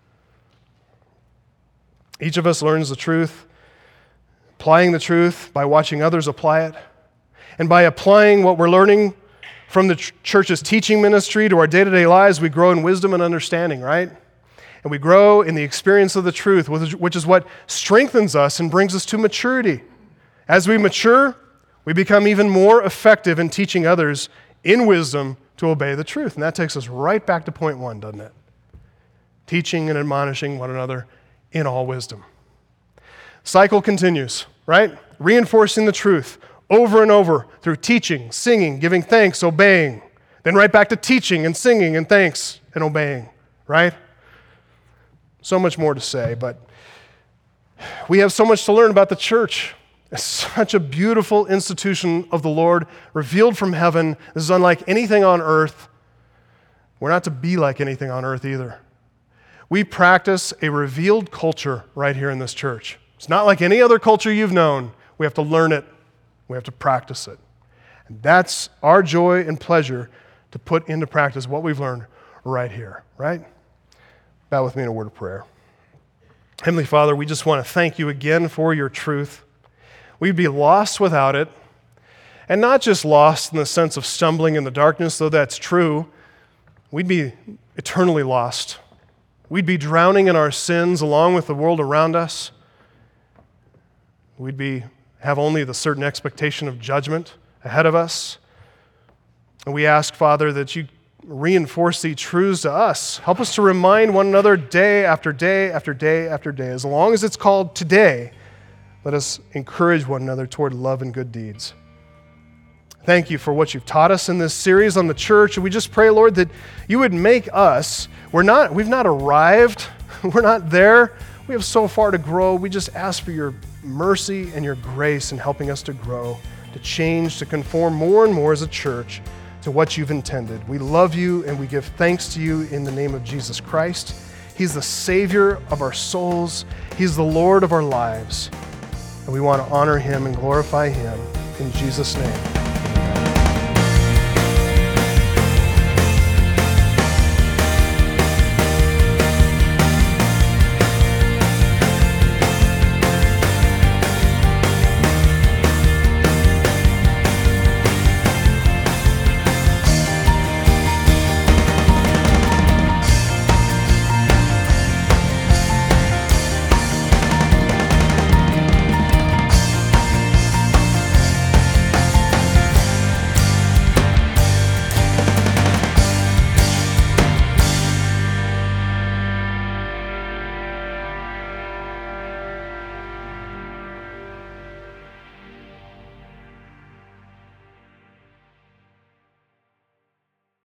Each of us learns the truth, applying the truth by watching others apply it, and by applying what we're learning from the ch- church's teaching ministry to our day-to-day lives, we grow in wisdom and understanding, right? And we grow in the experience of the truth, which is what strengthens us and brings us to maturity. As we mature, we become even more effective in teaching others in wisdom to obey the truth. And that takes us right back to point one, doesn't it? Teaching and admonishing one another in all wisdom. Cycle continues, right? Reinforcing the truth over and over through teaching, singing, giving thanks, obeying. Then right back to teaching and singing and thanks and obeying, right? So much more to say, but we have so much to learn about the church. It's such a beautiful institution of the Lord, revealed from heaven. This is unlike anything on earth. We're not to be like anything on earth either. We practice a revealed culture right here in this church. It's not like any other culture you've known. We have to learn it. We have to practice it. And that's our joy and pleasure to put into practice what we've learned right here, right? Bow with me in a word of prayer. Heavenly Father, we just want to thank you again for your truth. We'd be lost without it, and not just lost in the sense of stumbling in the darkness, though that's true. We'd be eternally lost. We'd be drowning in our sins along with the world around us. We'd be have only the certain expectation of judgment ahead of us. And we ask, Father, that you reinforce these truths to us. Help us to remind one another day after day after day after day. As long as it's called today, let us encourage one another toward love and good deeds. Thank you for what you've taught us in this series on the church. And we just pray, Lord, that you would make us, we're not, we've not arrived, we're not there. We have so far to grow. We just ask for your mercy and your grace in helping us to grow, to change, to conform more and more as a church to what you've intended. We love you and we give thanks to you in the name of Jesus Christ. He's the Savior of our souls. He's the Lord of our lives. And we want to honor him and glorify him in Jesus' name.